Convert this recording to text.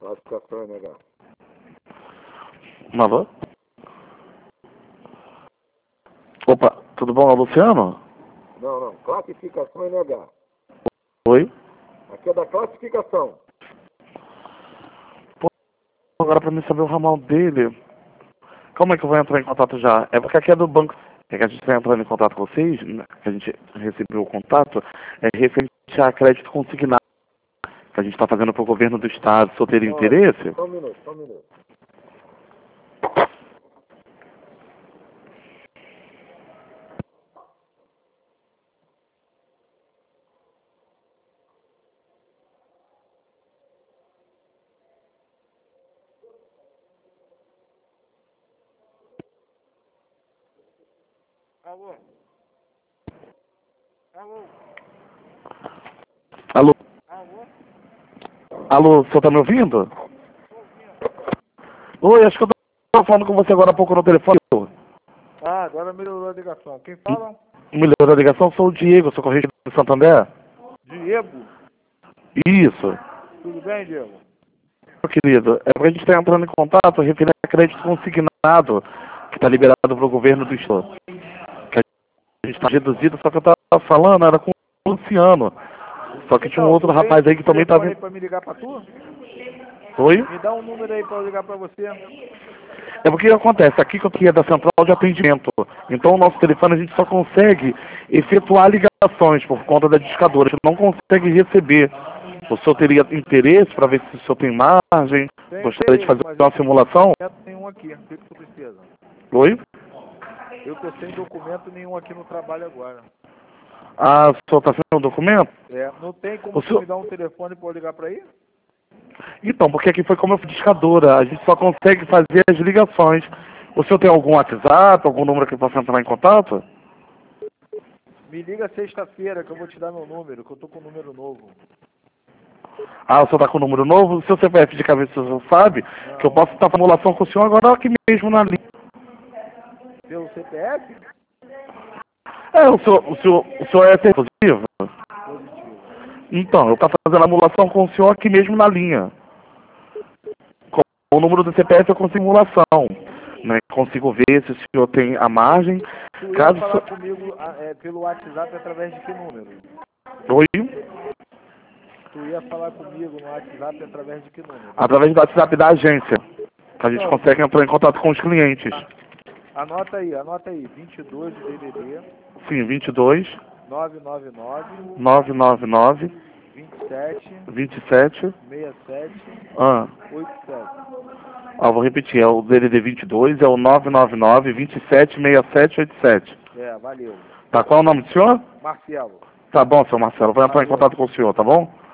Classificação NH. Alô? Opa, tudo bom, é o Luciano? Não. Classificação NH. Oi? Aqui é da classificação. Pô, agora pra mim saber o ramal dele. Como é que eu vou entrar em contato já? É porque aqui é do banco. É que a gente está entrando em contato com vocês, né, que a gente recebeu o contato, é referente a crédito consignado, que a gente está fazendo para o governo do estado. Se eu ter interesse? Só um minuto. Alô? Alô? Alô, o senhor tá me ouvindo? Oi, acho que eu tô falando com você agora há pouco no telefone. Ah, agora melhorou a ligação. Quem fala? Melhorou a ligação, sou o Diego, sou correio do Santander. Diego. Isso, Tudo bem, Diego? meu querido. É porque a gente está entrando em contato referente a crédito consignado, que está liberado para o governo do estado. Que a gente está reduzido, só que eu estava falando, era com o Luciano. Só que tinha um outro rapaz aí que também estava... Para me ligar para tu? Oi? Me dá um número aí para eu ligar para você. É porque acontece, aqui que eu queria da central de atendimento. Então o nosso telefone a gente só consegue efetuar ligações por conta da discadora. A gente não consegue receber. O senhor teria interesse para ver se o senhor tem margem? Gostaria de fazer uma simulação? Não tem nenhum aqui. O que tu precisa? Oi? Eu tô sem documento nenhum aqui no trabalho agora. Ah, o senhor está sem o documento? É, não tem como tu me dar um telefone para eu ligar para aí? Então, porque aqui foi como eu fui discadora. A gente só consegue fazer as ligações. O senhor tem algum WhatsApp, algum número que eu possa entrar em contato? Me liga sexta-feira que eu vou te dar meu número, que eu tô com um número novo. Ah, o senhor está com o número novo? O seu CPF de cabeça o senhor sabe? Não. Que eu posso estar formulação com o senhor agora aqui mesmo na linha. Pelo CPF? É, o senhor é positivo? Positivo. Então, eu estou fazendo a emulação com o senhor aqui mesmo na linha. Com o número do CPF eu consigo emulação. Né? Consigo ver se o senhor tem a margem. Tu ia Caso falar comigo pelo WhatsApp através de que número? Oi? Tu ia falar comigo no WhatsApp através de que número? Através do WhatsApp da agência. Que a gente Não. consegue entrar em contato com os clientes. Anota aí. 22 de DDD. Sim, 22 999 999 27 27 67 ah, 87. vou repetir, é o DDD 22, é o 999 27 67 87. É, valeu. Tá, qual é o nome do senhor? Marcelo. Tá bom, seu Marcelo, vou entrar em Valeu. contato com o senhor, tá bom?